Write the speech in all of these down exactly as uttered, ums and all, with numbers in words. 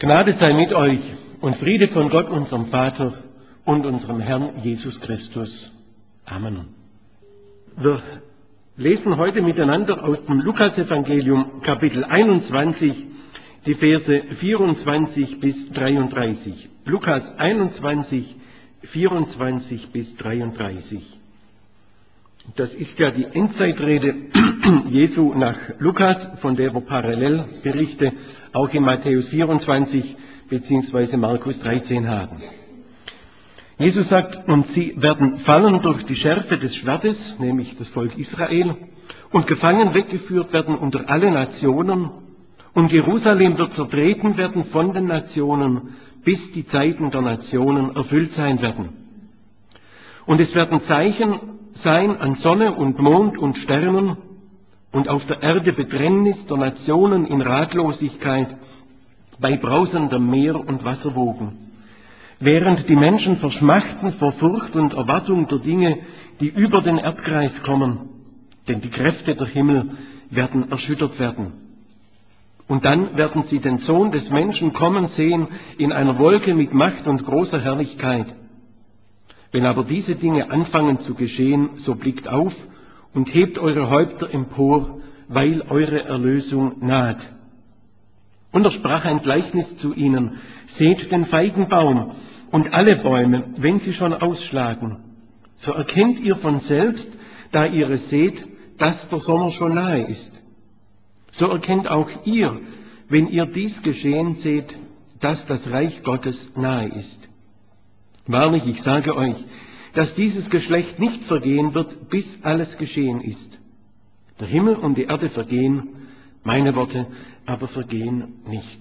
Gnade sei mit euch und Friede von Gott, unserem Vater und unserem Herrn Jesus Christus. Amen. Wir lesen heute miteinander aus dem Lukasevangelium Kapitel einundzwanzig, die Verse vierundzwanzig bis dreiunddreißig. Lukas einundzwanzig, vierundzwanzig bis dreiunddreißig. Das ist ja die Endzeitrede Jesu nach Lukas, von der wir Parallelberichte auch in Matthäus vierundzwanzig bzw. Markus dreizehn haben. Jesus sagt, und sie werden fallen durch die Schärfe des Schwertes, nämlich das Volk Israel, und gefangen weggeführt werden unter alle Nationen, und Jerusalem wird zertreten werden von den Nationen, bis die Zeiten der Nationen erfüllt sein werden. Und es werden Zeichen sein an Sonne und Mond und Sternen und auf der Erde Bedrängnis der Nationen in Ratlosigkeit bei brausendem Meer und Wasserwogen, während die Menschen verschmachten vor Furcht und Erwartung der Dinge, die über den Erdkreis kommen, denn die Kräfte der Himmel werden erschüttert werden. Und dann werden sie den Sohn des Menschen kommen sehen in einer Wolke mit Macht und großer Herrlichkeit. Wenn aber diese Dinge anfangen zu geschehen, so blickt auf und hebt eure Häupter empor, weil eure Erlösung naht. Und er sprach ein Gleichnis zu ihnen: Seht den Feigenbaum und alle Bäume, wenn sie schon ausschlagen. So erkennt ihr von selbst, da ihr es seht, dass der Sommer schon nahe ist. So erkennt auch ihr, wenn ihr dies geschehen seht, dass das Reich Gottes nahe ist. Wahrlich, ich sage euch, dass dieses Geschlecht nicht vergehen wird, bis alles geschehen ist. Der Himmel und die Erde vergehen, meine Worte aber vergehen nicht.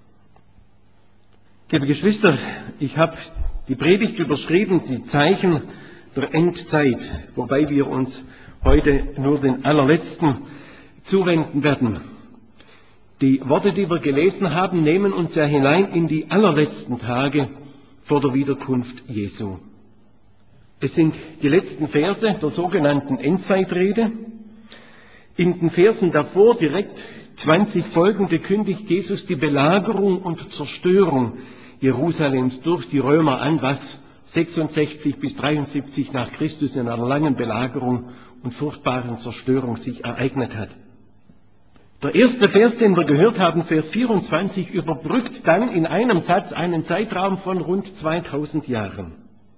Liebe Geschwister, ich habe die Predigt überschrieben, die Zeichen der Endzeit, wobei wir uns heute nur den allerletzten zuwenden werden. Die Worte, die wir gelesen haben, nehmen uns ja hinein in die allerletzten Tage vor der Wiederkunft Jesu. Es sind die letzten Verse der sogenannten Endzeitrede. In den Versen davor, direkt zwanzig folgende, kündigt Jesus die Belagerung und Zerstörung Jerusalems durch die Römer an, was sechsundsechzig bis dreiundsiebzig nach Christus in einer langen Belagerung und furchtbaren Zerstörung sich ereignet hat. Der erste Vers, den wir gehört haben, Vers vierundzwanzig, überbrückt dann in einem Satz einen Zeitraum von rund zweitausend Jahren.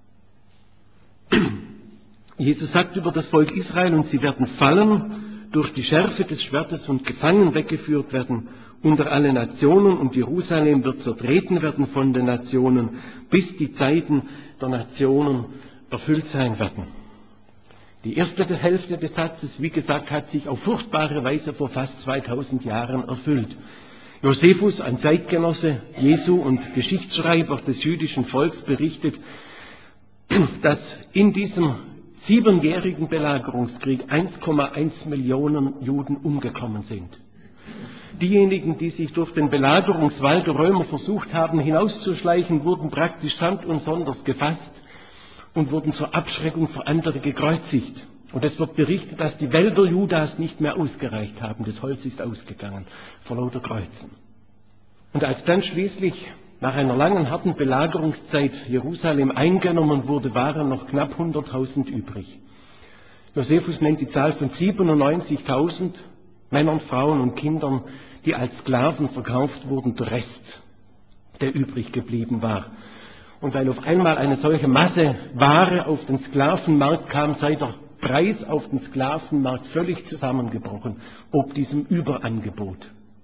Jesus sagt über das Volk Israel, und sie werden fallen durch die Schärfe des Schwertes und gefangen weggeführt werden unter alle Nationen, und Jerusalem wird zertreten werden von den Nationen, bis die Zeiten der Nationen erfüllt sein werden. Die erste Hälfte des Satzes, wie gesagt, hat sich auf furchtbare Weise vor fast zweitausend Jahren erfüllt. Josephus, ein Zeitgenosse Jesu und Geschichtsschreiber des jüdischen Volks, berichtet, dass in diesem siebenjährigen Belagerungskrieg eins Komma eins Millionen Juden umgekommen sind. Diejenigen, die sich durch den Belagerungswall der Römer versucht haben hinauszuschleichen, wurden praktisch samt und sonders gefasst und wurden zur Abschreckung für andere gekreuzigt. Und es wird berichtet, dass die Wälder Judas nicht mehr ausgereicht haben. Das Holz ist ausgegangen vor lauter Kreuzen. Und als dann schließlich nach einer langen, harten Belagerungszeit Jerusalem eingenommen wurde, waren noch knapp hunderttausend übrig. Josephus nennt die Zahl von siebenundneunzigtausend Männern, Frauen und Kindern, die als Sklaven verkauft wurden, der Rest, der übrig geblieben war. Und weil auf einmal eine solche Masse Ware auf den Sklavenmarkt kam, sei der Preis auf den Sklavenmarkt völlig zusammengebrochen, ob diesem Überangebot.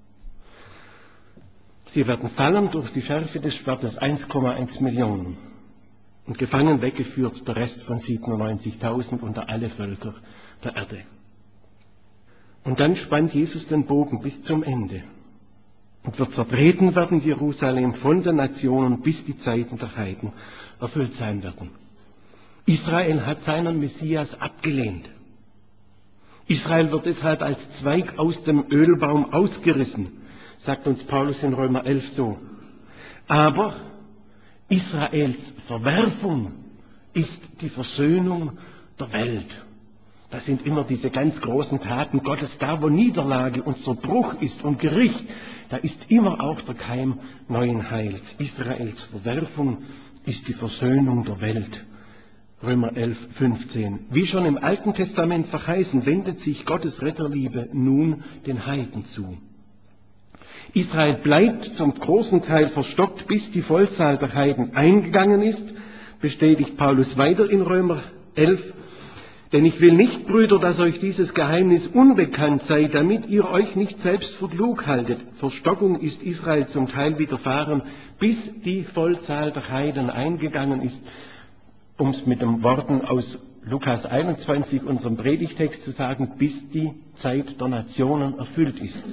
Sie werden fallen durch die Schärfe des Schwertes, eins Komma eins Millionen, und gefangen weggeführt, der Rest von siebenundneunzigtausend unter alle Völker der Erde. Und dann spannt Jesus den Bogen bis zum Ende. Und wird zertreten werden Jerusalem von den Nationen, bis die Zeiten der Heiden erfüllt sein werden. Israel hat seinen Messias abgelehnt. Israel wird deshalb als Zweig aus dem Ölbaum ausgerissen, sagt uns Paulus in Römer elf so. Aber Israels Verwerfung ist die Versöhnung der Welt. Das sind immer diese ganz großen Taten Gottes. Da, wo Niederlage und Zerbruch ist und Gericht, da ist immer auch der Keim neuen Heils. Israels Verwerfung ist die Versöhnung der Welt. Römer elf, fünfzehn. Wie schon im Alten Testament verheißen, wendet sich Gottes Retterliebe nun den Heiden zu. Israel bleibt zum großen Teil verstockt, bis die Vollzahl der Heiden eingegangen ist, bestätigt Paulus weiter in Römer elf. Denn ich will nicht, Brüder, dass euch dieses Geheimnis unbekannt sei, damit ihr euch nicht selbst für klug haltet. Verstockung ist Israel zum Teil widerfahren, bis die Vollzahl der Heiden eingegangen ist, um es mit den Worten aus Lukas einundzwanzig, unserem Predigtext, zu sagen, bis die Zeit der Nationen erfüllt ist.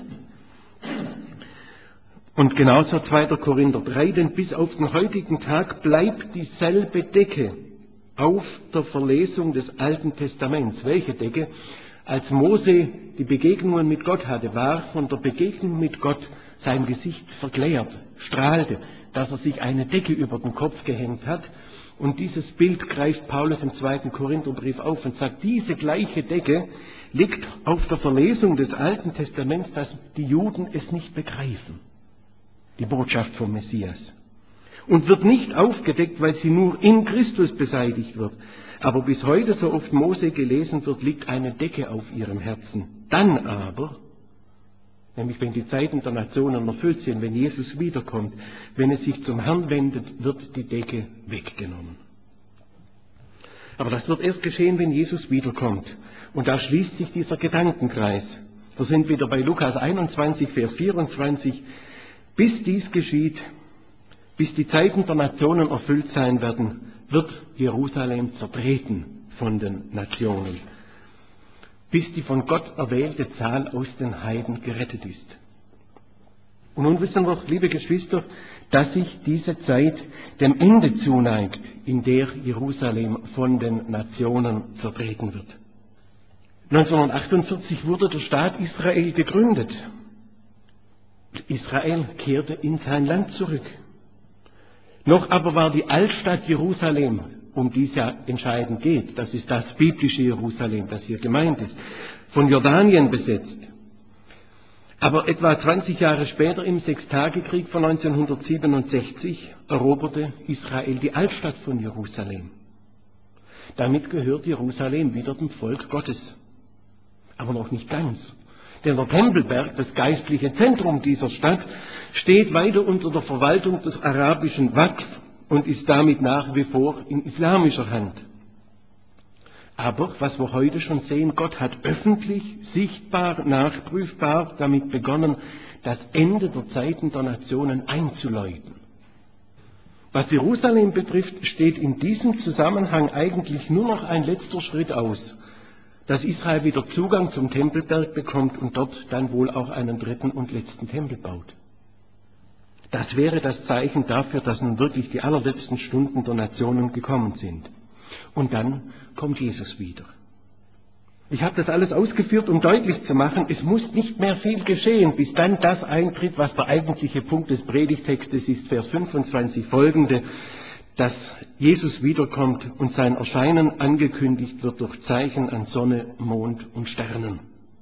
Und genauso zweiter Korinther drei, denn bis auf den heutigen Tag bleibt dieselbe Decke auf der Verlesung des Alten Testaments. Welche Decke? Als Mose die Begegnungen mit Gott hatte, war von der Begegnung mit Gott sein Gesicht verklärt, strahlte, dass er sich eine Decke über den Kopf gehängt hat. Und dieses Bild greift Paulus im zweiten Korintherbrief auf und sagt, diese gleiche Decke liegt auf der Verlesung des Alten Testaments, dass die Juden es nicht begreifen. Die Botschaft vom Messias. Und wird nicht aufgedeckt, weil sie nur in Christus beseitigt wird. Aber bis heute, so oft Mose gelesen wird, liegt eine Decke auf ihrem Herzen. Dann aber, nämlich wenn die Zeiten der Nationen erfüllt sind, wenn Jesus wiederkommt, wenn es sich zum Herrn wendet, wird die Decke weggenommen. Aber das wird erst geschehen, wenn Jesus wiederkommt. Und da schließt sich dieser Gedankenkreis. Wir sind wieder bei Lukas einundzwanzig, Vers vierundzwanzig. Bis dies geschieht, bis die Zeiten der Nationen erfüllt sein werden, wird Jerusalem zertreten von den Nationen, bis die von Gott erwählte Zahl aus den Heiden gerettet ist. Und nun wissen wir, liebe Geschwister, dass sich diese Zeit dem Ende zuneigt, in der Jerusalem von den Nationen zertreten wird. neunzehnhundertachtundvierzig wurde der Staat Israel gegründet. Israel kehrte in sein Land zurück. Noch aber war die Altstadt Jerusalem, um die es ja entscheidend geht, das ist das biblische Jerusalem, das hier gemeint ist, von Jordanien besetzt. Aber etwa zwanzig Jahre später, im Sechstagekrieg von neunzehnhundertsiebenundsechzig, eroberte Israel die Altstadt von Jerusalem. Damit gehört Jerusalem wieder dem Volk Gottes. Aber noch nicht ganz. Denn der Tempelberg, das geistliche Zentrum dieser Stadt, steht weiter unter der Verwaltung des arabischen Waqf und ist damit nach wie vor in islamischer Hand. Aber, was wir heute schon sehen, Gott hat öffentlich, sichtbar, nachprüfbar damit begonnen, das Ende der Zeiten der Nationen einzuläuten. Was Jerusalem betrifft, steht in diesem Zusammenhang eigentlich nur noch ein letzter Schritt aus, dass Israel wieder Zugang zum Tempelberg bekommt und dort dann wohl auch einen dritten und letzten Tempel baut. Das wäre das Zeichen dafür, dass nun wirklich die allerletzten Stunden der Nationen gekommen sind. Und dann kommt Jesus wieder. Ich habe das alles ausgeführt, um deutlich zu machen, es muss nicht mehr viel geschehen, bis dann das eintritt, was der eigentliche Punkt des Predigtextes ist, Vers fünfundzwanzig folgende, dass Jesus wiederkommt und sein Erscheinen angekündigt wird durch Zeichen an Sonne, Mond und Sternen.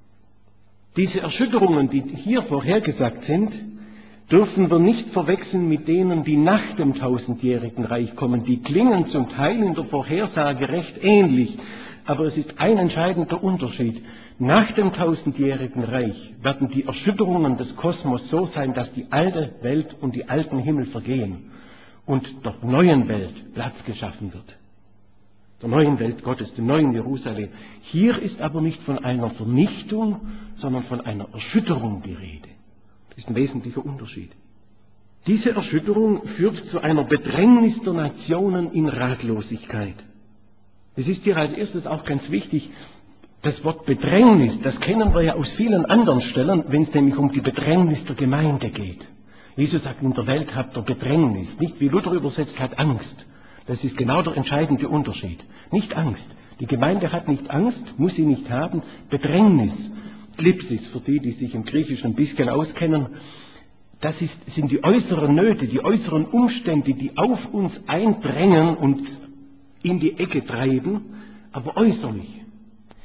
Diese Erschütterungen, die hier vorhergesagt sind, dürfen wir nicht verwechseln mit denen, die nach dem tausendjährigen Reich kommen. Die klingen zum Teil in der Vorhersage recht ähnlich, aber es ist ein entscheidender Unterschied. Nach dem tausendjährigen Reich werden die Erschütterungen des Kosmos so sein, dass die alte Welt und die alten Himmel vergehen und der neuen Welt Platz geschaffen wird. Der neuen Welt Gottes, dem neuen Jerusalem. Hier ist aber nicht von einer Vernichtung, sondern von einer Erschütterung die Rede. Das ist ein wesentlicher Unterschied. Diese Erschütterung führt zu einer Bedrängnis der Nationen in Ratlosigkeit. Es ist hier als erstes auch ganz wichtig, das Wort Bedrängnis, das kennen wir ja aus vielen anderen Stellen, wenn es nämlich um die Bedrängnis der Gemeinde geht. Jesus sagt, in der Welt habt ihr Bedrängnis, nicht wie Luther übersetzt hat, Angst. Das ist genau der entscheidende Unterschied. Nicht Angst. Die Gemeinde hat nicht Angst, muss sie nicht haben, Bedrängnis. Klipsis, für die, die sich im Griechischen ein bisschen auskennen, das ist, sind die äußeren Nöte, die äußeren Umstände, die auf uns eindrängen und in die Ecke treiben, aber äußerlich.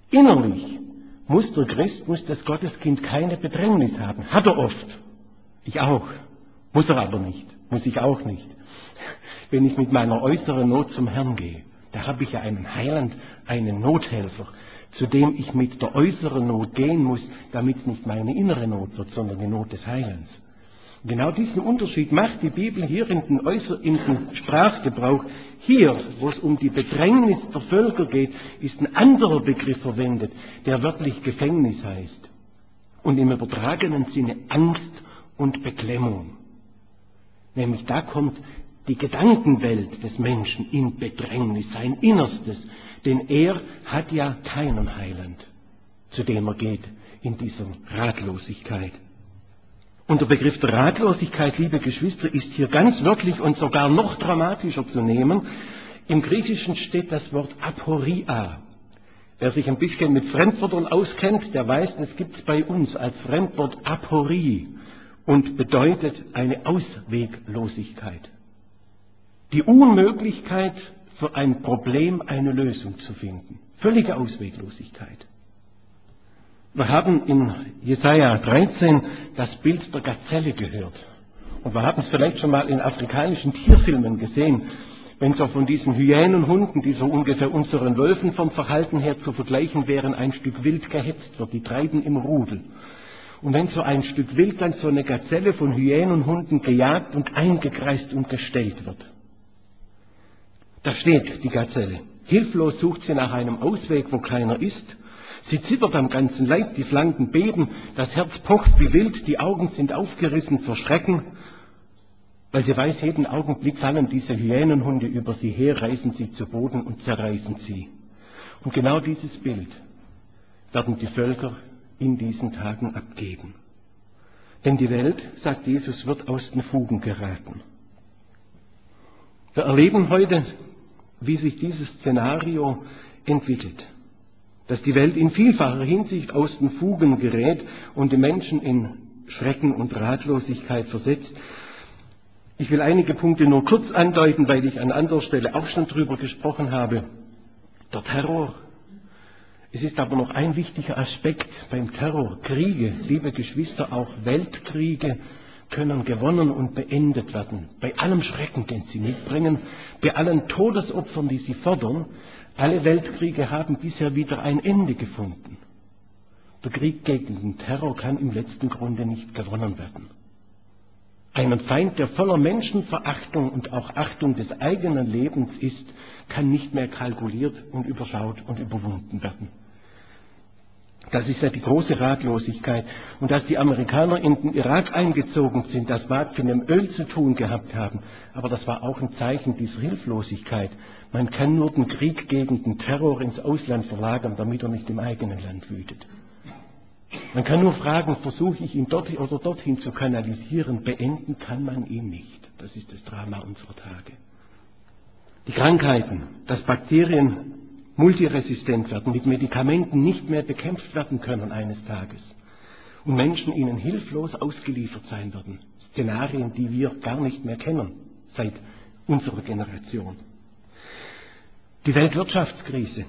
Innerlich muss der Christ, muss das Gotteskind keine Bedrängnis haben. Hat er oft. Ich auch. Muss er aber nicht. Muss ich auch nicht. Wenn ich mit meiner äußeren Not zum Herrn gehe, da habe ich ja einen Heiland, einen Nothelfer, zu dem ich mit der äußeren Not gehen muss, damit es nicht meine innere Not wird, sondern die Not des Heilands. Genau diesen Unterschied macht die Bibel hier in den, Äußer-, in den Sprachgebrauch. Hier, wo es um die Bedrängnis der Völker geht, ist ein anderer Begriff verwendet, der wörtlich Gefängnis heißt. Und im übertragenen Sinne Angst und Beklemmung. Nämlich da kommt die Gedankenwelt des Menschen in Bedrängnis, sein Innerstes. Denn er hat ja keinen Heiland, zu dem er geht in dieser Ratlosigkeit. Und der Begriff der Ratlosigkeit, liebe Geschwister, ist hier ganz wörtlich und sogar noch dramatischer zu nehmen. Im Griechischen steht das Wort Aporia. Wer sich ein bisschen mit Fremdwörtern auskennt, der weiß, das gibt es bei uns als Fremdwort Aporie und bedeutet eine Ausweglosigkeit. Die Unmöglichkeit, für ein Problem eine Lösung zu finden. Völlige Ausweglosigkeit. Wir haben in Jesaja dreizehn das Bild der Gazelle gehört. Und wir haben es vielleicht schon mal in afrikanischen Tierfilmen gesehen, wenn so von diesen Hyänenhunden, die so ungefähr unseren Wölfen vom Verhalten her zu vergleichen wären, ein Stück Wild gehetzt wird. Die treiben im Rudel. Und wenn so ein Stück Wild dann so eine Gazelle von Hyänenhunden gejagt und eingekreist und gestellt wird. Da steht die Gazelle. Hilflos sucht sie nach einem Ausweg, wo keiner ist. Sie zittert am ganzen Leib, die Flanken beben, das Herz pocht wie wild, die Augen sind aufgerissen vor Schrecken, weil sie weiß, jeden Augenblick fallen diese Hyänenhunde über sie her, reißen sie zu Boden und zerreißen sie. Und genau dieses Bild werden die Völker in diesen Tagen abgeben. Denn die Welt, sagt Jesus, wird aus den Fugen geraten. Wir erleben heute, wie sich dieses Szenario entwickelt. Dass die Welt in vielfacher Hinsicht aus den Fugen gerät und die Menschen in Schrecken und Ratlosigkeit versetzt. Ich will einige Punkte nur kurz andeuten, weil ich an anderer Stelle auch schon drüber gesprochen habe. Der Terror. Es ist aber noch ein wichtiger Aspekt beim Terror. Kriege, liebe Geschwister, auch Weltkriege können gewonnen und beendet werden. Bei allem Schrecken, den sie mitbringen, bei allen Todesopfern, die sie fordern, alle Weltkriege haben bisher wieder ein Ende gefunden. Der Krieg gegen den Terror kann im letzten Grunde nicht gewonnen werden. Einen Feind, der voller Menschenverachtung und auch Achtung des eigenen Lebens ist, kann nicht mehr kalkuliert und überschaut und überwunden werden. Das ist ja die große Ratlosigkeit. Und dass die Amerikaner in den Irak eingezogen sind, das mag mit dem Öl zu tun gehabt haben, aber das war auch ein Zeichen dieser Hilflosigkeit. Man kann nur den Krieg gegen den Terror ins Ausland verlagern, damit er nicht im eigenen Land wütet. Man kann nur fragen, versuche ich ihn dort oder dorthin zu kanalisieren, beenden kann man ihn nicht. Das ist das Drama unserer Tage. Die Krankheiten, dass Bakterien multiresistent werden, mit Medikamenten nicht mehr bekämpft werden können eines Tages und Menschen ihnen hilflos ausgeliefert sein werden. Szenarien, die wir gar nicht mehr kennen seit unserer Generation. Die Weltwirtschaftskrise.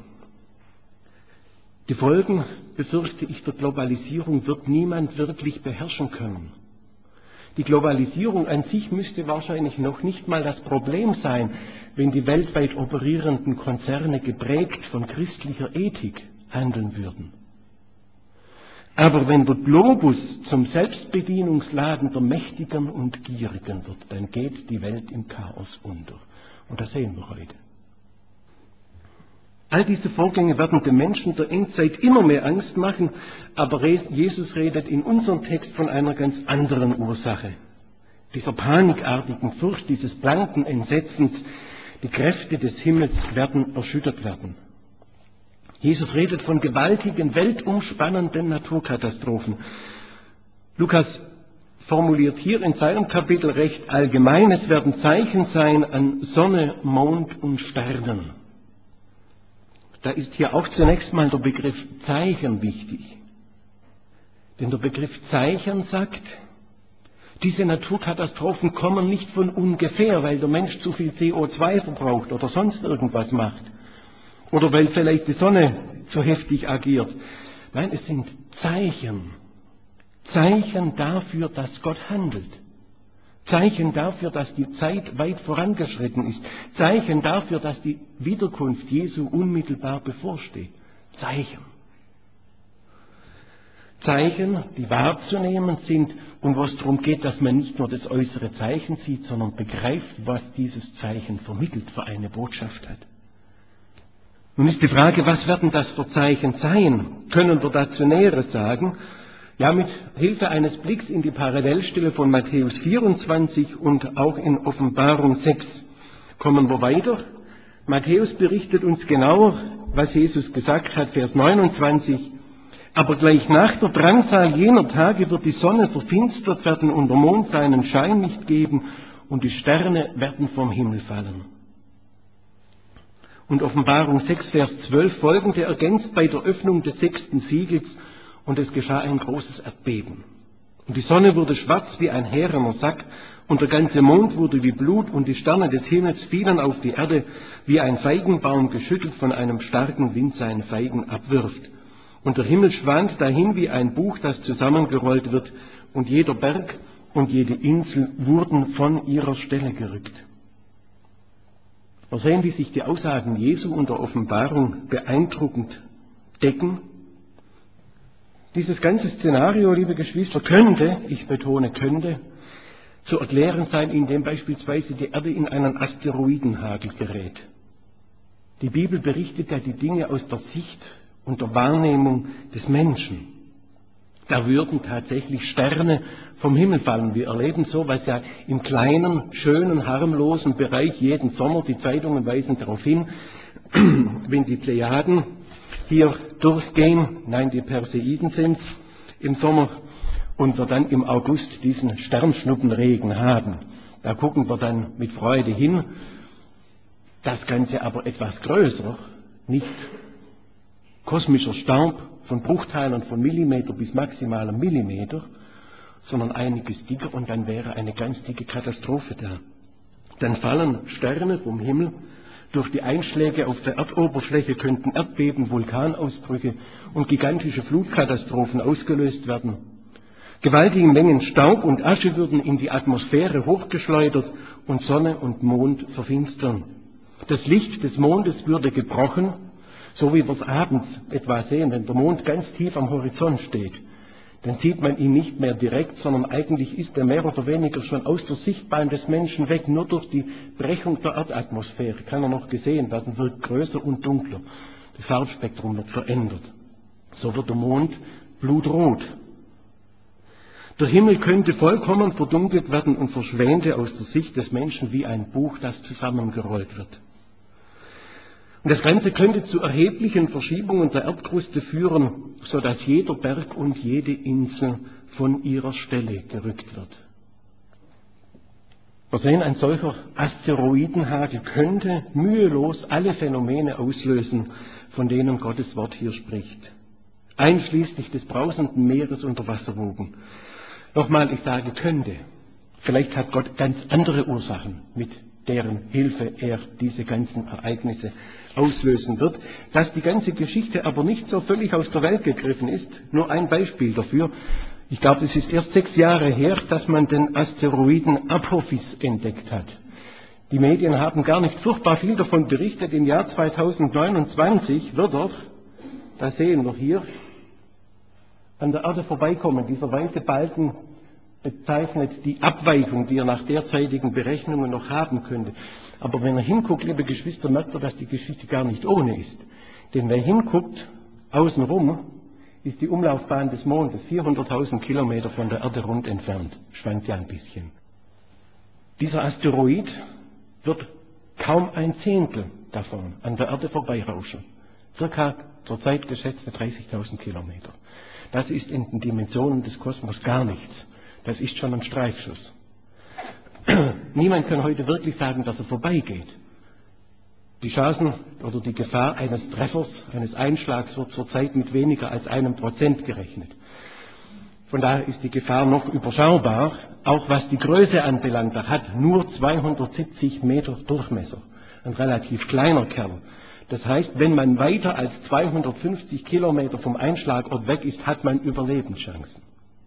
Die Folgen, befürchte ich, der Globalisierung wird niemand wirklich beherrschen können. Die Globalisierung an sich müsste wahrscheinlich noch nicht mal das Problem sein, wenn die weltweit operierenden Konzerne geprägt von christlicher Ethik handeln würden. Aber wenn der Globus zum Selbstbedienungsladen der Mächtigen und Gierigen wird, dann geht die Welt im Chaos unter. Und das sehen wir heute. All diese Vorgänge werden den Menschen der Endzeit immer mehr Angst machen, aber Jesus redet in unserem Text von einer ganz anderen Ursache. Dieser panikartigen Furcht, dieses blanken Entsetzens, die Kräfte des Himmels werden erschüttert werden. Jesus redet von gewaltigen, weltumspannenden Naturkatastrophen. Lukas formuliert hier in seinem Kapitel recht allgemein, es werden Zeichen sein an Sonne, Mond und Sternen. Da ist hier auch zunächst mal der Begriff Zeichen wichtig. Denn der Begriff Zeichen sagt, diese Naturkatastrophen kommen nicht von ungefähr, weil der Mensch zu viel C O zwei verbraucht oder sonst irgendwas macht. oder weil vielleicht die Sonne so heftig agiert. Nein, es sind Zeichen. Zeichen dafür, dass Gott handelt. Zeichen dafür, dass die Zeit weit vorangeschritten ist. Zeichen dafür, dass die Wiederkunft Jesu unmittelbar bevorsteht. Zeichen. Zeichen, die wahrzunehmen sind und wo es darum geht, dass man nicht nur das äußere Zeichen sieht, sondern begreift, was dieses Zeichen vermittelt für eine Botschaft hat. Nun ist die Frage, was werden das für Zeichen sein? Können wir dazu Näheres sagen? Ja, mit Hilfe eines Blicks in die Parallelstelle von Matthäus vierundzwanzig und auch in Offenbarung sechs kommen wir weiter. Matthäus berichtet uns genauer, was Jesus gesagt hat, Vers neunundzwanzig. Aber gleich nach der Drangsal jener Tage wird die Sonne verfinstert werden und der Mond seinen Schein nicht geben und die Sterne werden vom Himmel fallen. Und Offenbarung sechs, Vers zwölf folgende ergänzt bei der Öffnung des sechsten Siegels: Und es geschah ein großes Erdbeben. Und die Sonne wurde schwarz wie ein härener Sack, und der ganze Mond wurde wie Blut, und die Sterne des Himmels fielen auf die Erde, wie ein Feigenbaum geschüttelt von einem starken Wind seine Feigen abwirft. Und der Himmel schwand dahin wie ein Buch, das zusammengerollt wird, und jeder Berg und jede Insel wurden von ihrer Stelle gerückt. Wir sehen, wie sich die Aussagen Jesu und der Offenbarung beeindruckend decken. Dieses ganze Szenario, liebe Geschwister, könnte, ich betone könnte, zu erklären sein, indem beispielsweise die Erde in einen Asteroidenhagel gerät. Die Bibel berichtet ja die Dinge aus der Sicht und der Wahrnehmung des Menschen. Da würden tatsächlich Sterne vom Himmel fallen. Wir erleben so, was ja im kleinen, schönen, harmlosen Bereich jeden Sommer, die Zeitungen weisen darauf hin, wenn die Plejaden hier durchgehen, nein, die Perseiden sind im Sommer, und wir dann im August diesen Sternschnuppenregen haben. Da gucken wir dann mit Freude hin. Das Ganze aber etwas größer, nicht kosmischer Staub von Bruchteilen von Millimeter bis maximalem Millimeter, sondern einiges dicker, und dann wäre eine ganz dicke Katastrophe da. Dann fallen Sterne vom Himmel. Durch die Einschläge auf der Erdoberfläche könnten Erdbeben, Vulkanausbrüche und gigantische Flutkatastrophen ausgelöst werden. Gewaltige Mengen Staub und Asche würden in die Atmosphäre hochgeschleudert und Sonne und Mond verfinstern. Das Licht des Mondes würde gebrochen, so wie wir es abends etwa sehen, wenn der Mond ganz tief am Horizont steht. Dann sieht man ihn nicht mehr direkt, sondern eigentlich ist er mehr oder weniger schon aus der Sichtbahn des Menschen weg. Nur durch die Brechung der Erdatmosphäre kann er noch gesehen werden, wird größer und dunkler. Das Farbspektrum wird verändert. So wird der Mond blutrot. Der Himmel könnte vollkommen verdunkelt werden und verschwände aus der Sicht des Menschen wie ein Buch, das zusammengerollt wird. Und das Ganze könnte zu erheblichen Verschiebungen der Erdkruste führen, sodass jeder Berg und jede Insel von ihrer Stelle gerückt wird. Wir sehen, ein solcher Asteroidenhagel könnte mühelos alle Phänomene auslösen, von denen Gottes Wort hier spricht. Einschließlich des brausenden Meeres und der Wasserwogen. Nochmal, ich sage könnte. Vielleicht hat Gott ganz andere Ursachen, mit deren Hilfe er diese ganzen Ereignisse auslösen wird. Dass die ganze Geschichte aber nicht so völlig aus der Welt gegriffen ist, nur ein Beispiel dafür. Ich glaube, es ist erst sechs Jahre her, dass man den Asteroiden Apophis entdeckt hat. Die Medien haben gar nicht furchtbar viel davon berichtet. Im Jahr zweitausendneunundzwanzig wird er, das sehen wir hier, an der Erde vorbeikommen. Dieser weiße Balken bezeichnet die Abweichung, die er nach derzeitigen Berechnungen noch haben könnte. Aber wenn er hinguckt, liebe Geschwister, merkt er, dass die Geschichte gar nicht ohne ist. Denn wer hinguckt, außenrum, ist die Umlaufbahn des Mondes vierhunderttausend Kilometer von der Erde rund entfernt. Schwankt ja ein bisschen. Dieser Asteroid wird kaum ein Zehntel davon an der Erde vorbeirauschen. Circa zurzeit geschätzte dreißigtausend Kilometer. Das ist in den Dimensionen des Kosmos gar nichts. Das ist schon ein Streifschuss. Niemand kann heute wirklich sagen, dass er vorbeigeht. Die Chancen oder die Gefahr eines Treffers, eines Einschlags wird zurzeit mit weniger als einem Prozent gerechnet. Von daher ist die Gefahr noch überschaubar, auch was die Größe anbelangt. Er hat nur zweihundertsiebzig Meter Durchmesser, ein relativ kleiner Kerl. Das heißt, wenn man weiter als zweihundertfünfzig Kilometer vom Einschlagort weg ist, hat man Überlebenschancen.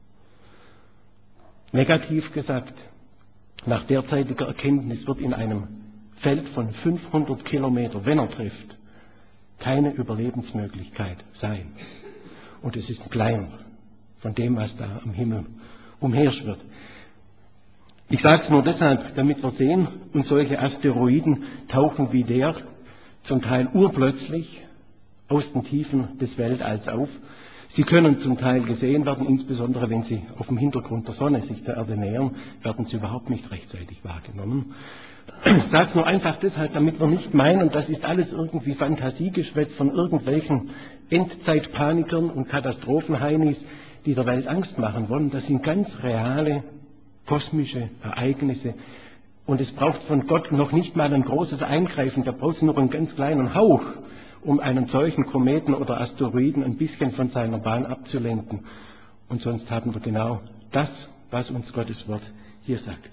Negativ gesagt, nach derzeitiger Erkenntnis wird in einem Feld von fünfhundert Kilometern, wenn er trifft, keine Überlebensmöglichkeit sein. Und es ist kleiner von dem, was da am Himmel umherschwirrt. Ich sage es nur deshalb, damit wir sehen, und solche Asteroiden tauchen wie der zum Teil urplötzlich aus den Tiefen des Weltalls auf. Sie können zum Teil gesehen werden, insbesondere wenn sie auf dem Hintergrund der Sonne sich der Erde nähern, werden sie überhaupt nicht rechtzeitig wahrgenommen. Ich sage es nur einfach deshalb, damit wir nicht meinen, das ist alles irgendwie Fantasiegeschwätz von irgendwelchen Endzeitpanikern und Katastrophenheinis, die der Welt Angst machen wollen. Das sind ganz reale kosmische Ereignisse. Und es braucht von Gott noch nicht mal ein großes Eingreifen, da braucht es nur einen ganz kleinen Hauch, um einen solchen Kometen oder Asteroiden ein bisschen von seiner Bahn abzulenken. Und sonst haben wir genau das, was uns Gottes Wort hier sagt.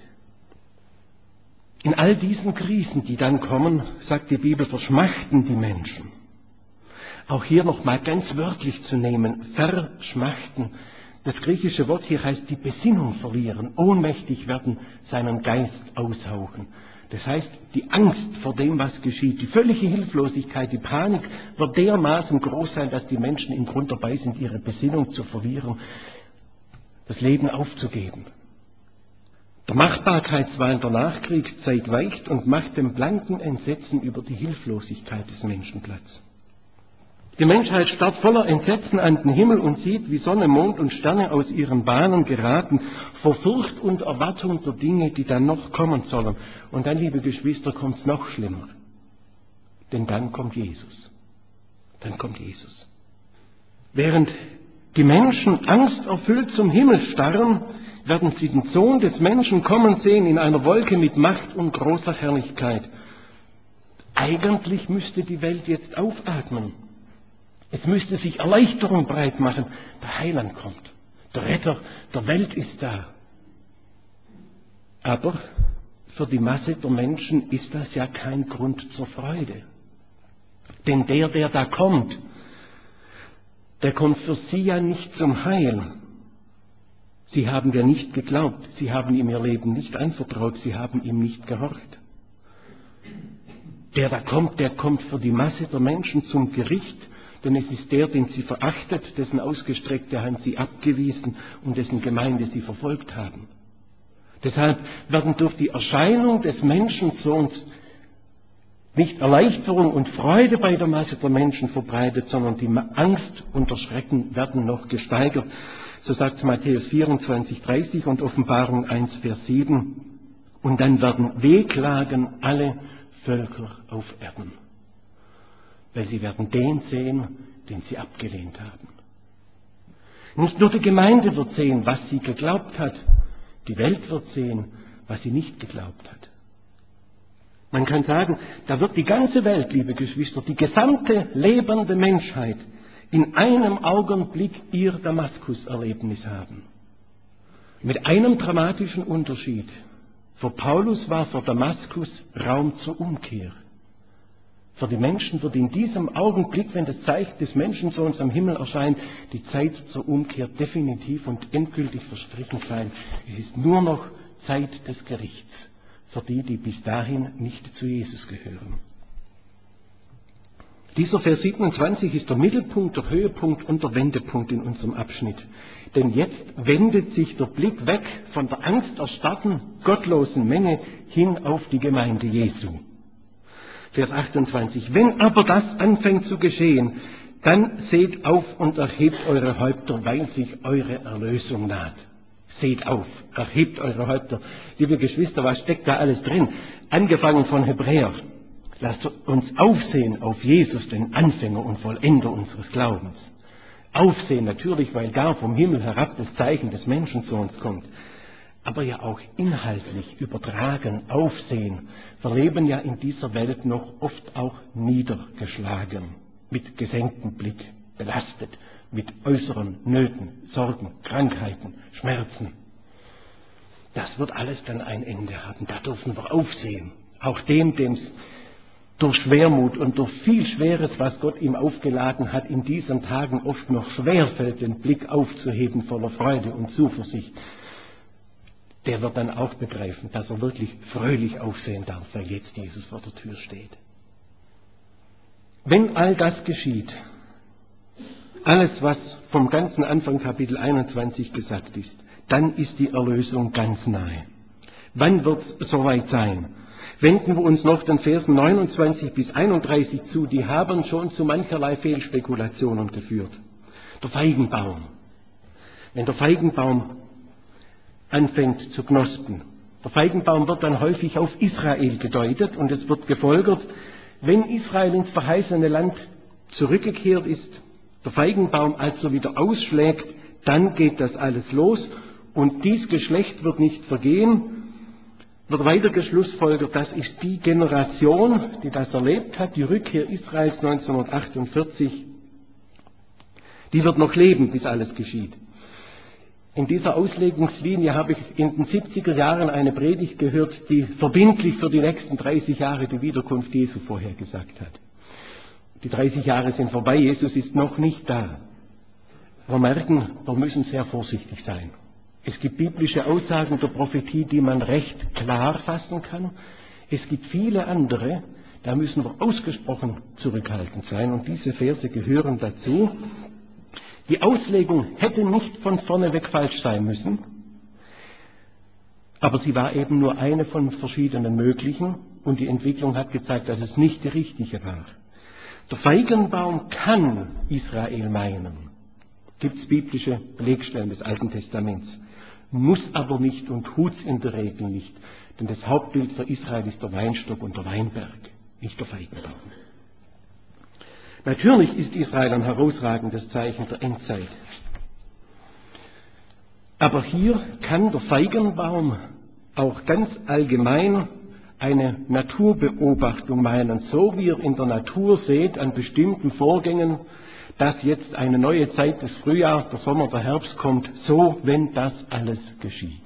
In all diesen Krisen, die dann kommen, sagt die Bibel, verschmachten die Menschen. Auch hier nochmal ganz wörtlich zu nehmen, verschmachten. Das griechische Wort hier heißt die Besinnung verlieren, ohnmächtig werden, seinen Geist aushauchen. Das heißt, die Angst vor dem, was geschieht, die völlige Hilflosigkeit, die Panik wird dermaßen groß sein, dass die Menschen im Grund dabei sind, ihre Besinnung zu verlieren, das Leben aufzugeben. Der Machbarkeitswahn der Nachkriegszeit weicht und macht dem blanken Entsetzen über die Hilflosigkeit des Menschen Platz. Die Menschheit starrt voller Entsetzen an den Himmel und sieht, wie Sonne, Mond und Sterne aus ihren Bahnen geraten, vor Furcht und Erwartung der Dinge, die dann noch kommen sollen. Und dann, liebe Geschwister, kommt es noch schlimmer. Denn dann kommt Jesus. Dann kommt Jesus. Während die Menschen angsterfüllt zum Himmel starren, werden sie den Sohn des Menschen kommen sehen in einer Wolke mit Macht und großer Herrlichkeit. Eigentlich müsste die Welt jetzt aufatmen. Es müsste sich Erleichterung breit machen. Der Heiland kommt. Der Retter der Welt ist da. Aber für die Masse der Menschen ist das ja kein Grund zur Freude. Denn der, der da kommt, der kommt für sie ja nicht zum Heil. Sie haben ja nicht geglaubt. Sie haben ihm ihr Leben nicht anvertraut. Sie haben ihm nicht gehorcht. Der da kommt, der kommt für die Masse der Menschen zum Gericht. Denn es ist der, den sie verachtet, dessen ausgestreckte Hand sie abgewiesen und dessen Gemeinde sie verfolgt haben. Deshalb werden durch die Erscheinung des Menschensohns nicht Erleichterung und Freude bei der Masse der Menschen verbreitet, sondern die Angst und der Schrecken werden noch gesteigert. So sagt es Matthäus vierundzwanzig, dreißig und Offenbarung eins, Vers sieben. Und dann werden wehklagen alle Völker auf Erden. Weil sie werden den sehen, den sie abgelehnt haben. Nicht nur die Gemeinde wird sehen, was sie geglaubt hat, die Welt wird sehen, was sie nicht geglaubt hat. Man kann sagen, da wird die ganze Welt, liebe Geschwister, die gesamte lebende Menschheit in einem Augenblick ihr Damaskus-Erlebnis haben. Mit einem dramatischen Unterschied. Für Paulus war für Damaskus Raum zur Umkehr. Für die Menschen wird in diesem Augenblick, wenn das Zeichen des Menschensohns am Himmel erscheint, die Zeit zur Umkehr definitiv und endgültig verstrichen sein. Es ist nur noch Zeit des Gerichts für die, die bis dahin nicht zu Jesus gehören. Dieser Vers siebenundzwanzig ist der Mittelpunkt, der Höhepunkt und der Wendepunkt in unserem Abschnitt. Denn jetzt wendet sich der Blick weg von der angsterstarrten, gottlosen Menge hin auf die Gemeinde Jesu. Vers achtundzwanzig. Wenn aber das anfängt zu geschehen, dann seht auf und erhebt eure Häupter, weil sich eure Erlösung naht. Seht auf, erhebt eure Häupter. Liebe Geschwister, was steckt da alles drin? Angefangen von Hebräer. Lasst uns aufsehen auf Jesus, den Anfänger und Vollender unseres Glaubens. Aufsehen natürlich, weil da vom Himmel herab das Zeichen des Menschensohns kommt. Aber ja auch inhaltlich übertragen, aufsehen. Wir leben ja in dieser Welt noch oft auch niedergeschlagen, mit gesenktem Blick, belastet, mit äußeren Nöten, Sorgen, Krankheiten, Schmerzen. Das wird alles dann ein Ende haben. Da dürfen wir aufsehen. Auch dem, dem es durch Schwermut und durch viel Schweres, was Gott ihm aufgeladen hat, in diesen Tagen oft noch schwerfällt, den Blick aufzuheben voller Freude und Zuversicht, der wird dann auch begreifen, dass er wirklich fröhlich aufsehen darf, weil jetzt Jesus vor der Tür steht. Wenn all das geschieht, alles, was vom ganzen Anfang Kapitel einundzwanzig gesagt ist, dann ist die Erlösung ganz nahe. Wann wird es soweit sein? Wenden wir uns noch den Versen neunundzwanzig bis einunddreißig zu, die haben schon zu mancherlei Fehlspekulationen geführt. Der Feigenbaum. Wenn der Feigenbaum anfängt zu knospen. Der Feigenbaum wird dann häufig auf Israel gedeutet und es wird gefolgert, wenn Israel ins verheißene Land zurückgekehrt ist, der Feigenbaum also wieder ausschlägt, dann geht das alles los und dies Geschlecht wird nicht vergehen, wird weiter geschlussfolgert, das ist die Generation, die das erlebt hat, die Rückkehr Israels neunzehnhundertachtundvierzig, die wird noch leben, bis alles geschieht. In dieser Auslegungslinie habe ich in den siebziger Jahren eine Predigt gehört, die verbindlich für die nächsten dreißig Jahre die Wiederkunft Jesu vorhergesagt hat. Die dreißig Jahre sind vorbei, Jesus ist noch nicht da. Wir merken, wir müssen sehr vorsichtig sein. Es gibt biblische Aussagen der Prophetie, die man recht klar fassen kann. Es gibt viele andere, da müssen wir ausgesprochen zurückhaltend sein. Und diese Verse gehören dazu. Die Auslegung hätte nicht von vorne weg falsch sein müssen, aber sie war eben nur eine von verschiedenen möglichen und die Entwicklung hat gezeigt, dass es nicht die richtige war. Der Feigenbaum kann Israel meinen. Gibt es biblische Belegstellen des Alten Testaments. Muss aber nicht und tut es in der Regel nicht. Denn das Hauptbild für Israel ist der Weinstock und der Weinberg, nicht der Feigenbaum. Natürlich ist Israel ein herausragendes Zeichen der Endzeit. Aber hier kann der Feigenbaum auch ganz allgemein eine Naturbeobachtung meinen, so wie ihr in der Natur seht an bestimmten Vorgängen, dass jetzt eine neue Zeit des Frühjahrs, der Sommer, der Herbst kommt, so wenn das alles geschieht.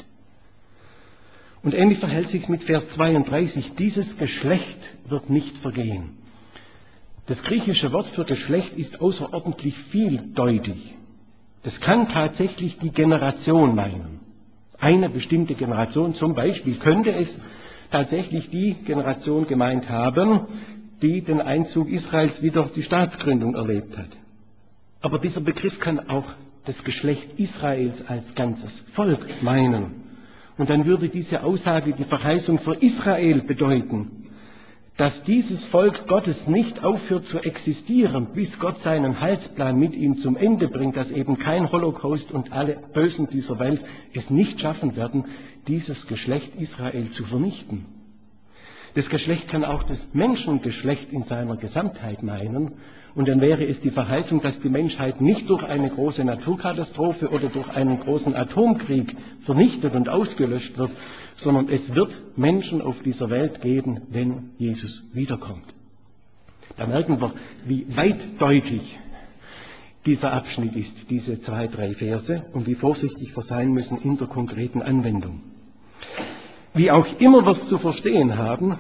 Und ähnlich verhält sich es mit Vers zweiunddreißig, dieses Geschlecht wird nicht vergehen. Das griechische Wort für Geschlecht ist außerordentlich vieldeutig. Das kann tatsächlich die Generation meinen. Eine bestimmte Generation zum Beispiel könnte es tatsächlich die Generation gemeint haben, die den Einzug Israels wieder die Staatsgründung erlebt hat. Aber dieser Begriff kann auch das Geschlecht Israels als ganzes Volk meinen. Und dann würde diese Aussage die Verheißung für Israel bedeuten, dass dieses Volk Gottes nicht aufhört zu existieren, bis Gott seinen Heilsplan mit ihm zum Ende bringt, dass eben kein Holocaust und alle Bösen dieser Welt es nicht schaffen werden, dieses Geschlecht Israel zu vernichten. Das Geschlecht kann auch das Menschengeschlecht in seiner Gesamtheit meinen. Und dann wäre es die Verheißung, dass die Menschheit nicht durch eine große Naturkatastrophe oder durch einen großen Atomkrieg vernichtet und ausgelöscht wird, sondern es wird Menschen auf dieser Welt geben, wenn Jesus wiederkommt. Da merken wir, wie weitdeutig dieser Abschnitt ist, diese zwei, drei Verse, und wie vorsichtig wir sein müssen in der konkreten Anwendung. Wie auch immer wir es zu verstehen haben,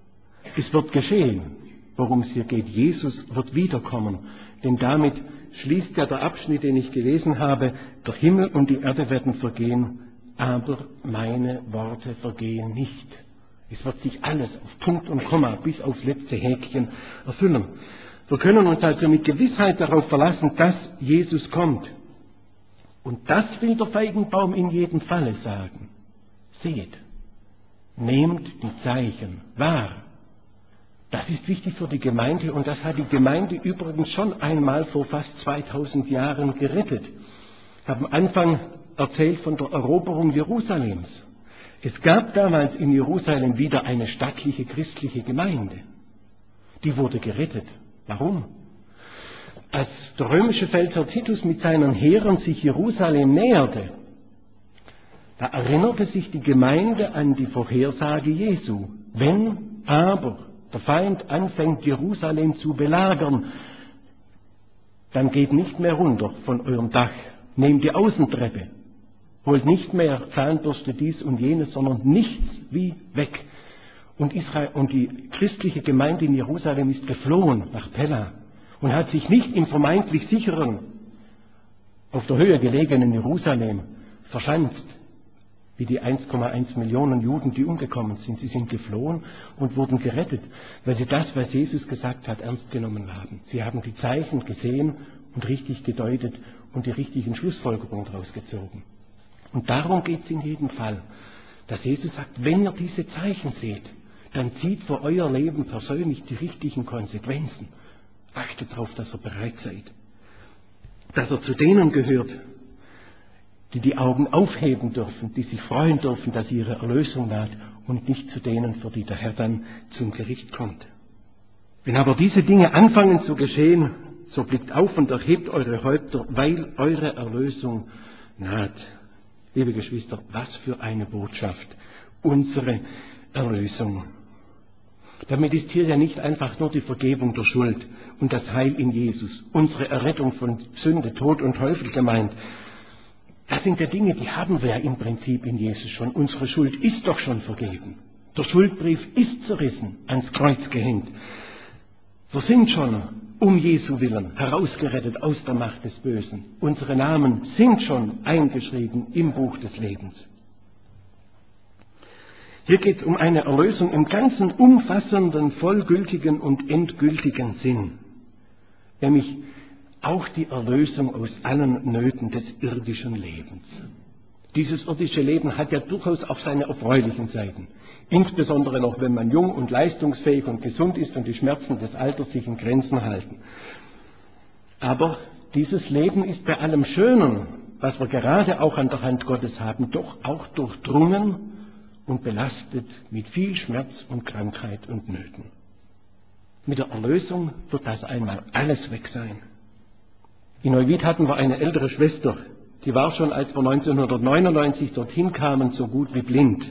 es wird geschehen, worum es hier geht. Jesus wird wiederkommen, denn damit schließt ja der Abschnitt, den ich gelesen habe, der Himmel und die Erde werden vergehen, aber meine Worte vergehen nicht. Es wird sich alles auf Punkt und Komma bis aufs letzte Häkchen erfüllen. Wir können uns also mit Gewissheit darauf verlassen, dass Jesus kommt. Und das will der Feigenbaum in jedem Falle sagen. Seht, nehmt die Zeichen wahr. Das ist wichtig für die Gemeinde und das hat die Gemeinde übrigens schon einmal vor fast zweitausend Jahren gerettet. Ich habe am Anfang erzählt von der Eroberung Jerusalems. Es gab damals in Jerusalem wieder eine stattliche christliche Gemeinde. Die wurde gerettet. Warum? Als der römische Feldherr Titus mit seinen Heeren sich Jerusalem näherte, da erinnerte sich die Gemeinde an die Vorhersage Jesu. Wenn aber der Feind anfängt, Jerusalem zu belagern, dann geht nicht mehr runter von eurem Dach. Nehmt die Außentreppe. Holt nicht mehr Zahnbürste dies und jenes, sondern nichts wie weg. Und, Israel, und die christliche Gemeinde in Jerusalem ist geflohen nach Pella und hat sich nicht im vermeintlich sicheren, auf der Höhe gelegenen Jerusalem verschanzt, wie die eins Komma eins Millionen Juden, die umgekommen sind. Sie sind geflohen und wurden gerettet, weil sie das, was Jesus gesagt hat, ernst genommen haben. Sie haben die Zeichen gesehen und richtig gedeutet und die richtigen Schlussfolgerungen daraus gezogen. Und darum geht es in jedem Fall, dass Jesus sagt, wenn ihr diese Zeichen seht, dann zieht für euer Leben persönlich die richtigen Konsequenzen. Achtet darauf, dass ihr bereit seid. Dass ihr zu denen gehört, die die Augen aufheben dürfen, die sich freuen dürfen, dass ihre Erlösung naht und nicht zu denen, für die der Herr dann zum Gericht kommt. Wenn aber diese Dinge anfangen zu geschehen, so blickt auf und erhebt eure Häupter, weil eure Erlösung naht. Liebe Geschwister, was für eine Botschaft, unsere Erlösung. Damit ist hier ja nicht einfach nur die Vergebung der Schuld und das Heil in Jesus, unsere Errettung von Sünde, Tod und Teufel gemeint. Das sind ja Dinge, die haben wir ja im Prinzip in Jesus schon. Unsere Schuld ist doch schon vergeben. Der Schuldbrief ist zerrissen, ans Kreuz gehängt. Wir sind schon um Jesu Willen herausgerettet aus der Macht des Bösen. Unsere Namen sind schon eingeschrieben im Buch des Lebens. Hier geht es um eine Erlösung im ganzen umfassenden, vollgültigen und endgültigen Sinn. Nämlich auch die Erlösung aus allen Nöten des irdischen Lebens. Dieses irdische Leben hat ja durchaus auch seine erfreulichen Seiten. Insbesondere noch, wenn man jung und leistungsfähig und gesund ist und die Schmerzen des Alters sich in Grenzen halten. Aber dieses Leben ist bei allem Schönen, was wir gerade auch an der Hand Gottes haben, doch auch durchdrungen und belastet mit viel Schmerz und Krankheit und Nöten. Mit der Erlösung wird das einmal alles weg sein. In Neuwied hatten wir eine ältere Schwester, die war schon, als wir neunzehnhundertneunundneunzig dorthin kamen, so gut wie blind.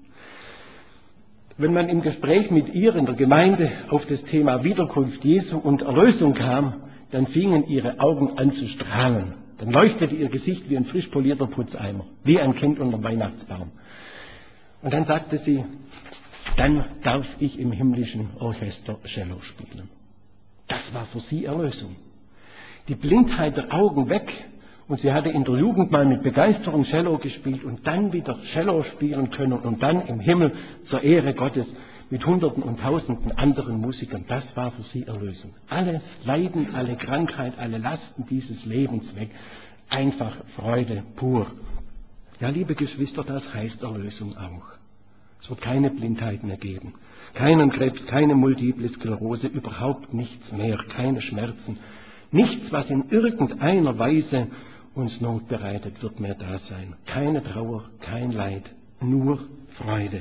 Wenn man im Gespräch mit ihr in der Gemeinde auf das Thema Wiederkunft Jesu und Erlösung kam, dann fingen ihre Augen an zu strahlen. Dann leuchtete ihr Gesicht wie ein frisch polierter Putzeimer, wie ein Kind unter dem Weihnachtsbaum. Und dann sagte sie, dann darf ich im himmlischen Orchester Cello spielen. Das war für sie Erlösung. Die Blindheit der Augen weg, und sie hatte in der Jugend mal mit Begeisterung Cello gespielt und dann wieder Cello spielen können und dann im Himmel zur Ehre Gottes mit Hunderten und Tausenden anderen Musikern. Das war für sie Erlösung. Alles Leiden, alle Krankheit, alle Lasten dieses Lebens weg. Einfach Freude pur. Ja, liebe Geschwister, das heißt Erlösung auch. Es wird keine Blindheit mehr geben, keinen Krebs, keine Multiple Sklerose, überhaupt nichts mehr, keine Schmerzen. Nichts, was in irgendeiner Weise uns Not bereitet, wird mehr da sein. Keine Trauer, kein Leid, nur Freude.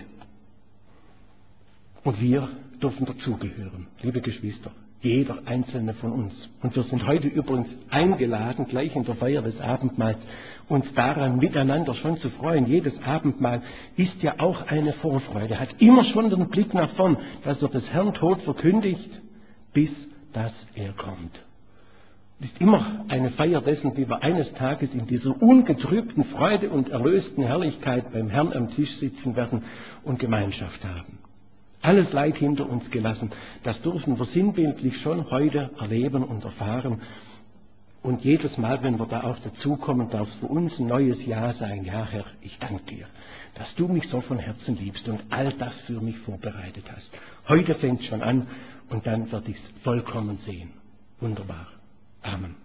Und wir dürfen dazugehören, liebe Geschwister, jeder einzelne von uns. Und wir sind heute übrigens eingeladen, gleich in der Feier des Abendmahls, uns daran miteinander schon zu freuen. Jedes Abendmahl ist ja auch eine Vorfreude, hat immer schon den Blick nach vorn, dass er des Herrn Tod verkündigt, bis dass er kommt. Es ist immer eine Feier dessen, wie wir eines Tages in dieser ungetrübten Freude und erlösten Herrlichkeit beim Herrn am Tisch sitzen werden und Gemeinschaft haben. Alles Leid hinter uns gelassen, das dürfen wir sinnbildlich schon heute erleben und erfahren. Und jedes Mal, wenn wir da auch dazukommen, darf es für uns ein neues Ja sein. Ja, Herr, ich danke dir, dass du mich so von Herzen liebst und all das für mich vorbereitet hast. Heute fängt es schon an und dann werde ich es vollkommen sehen. Wunderbar. Amen.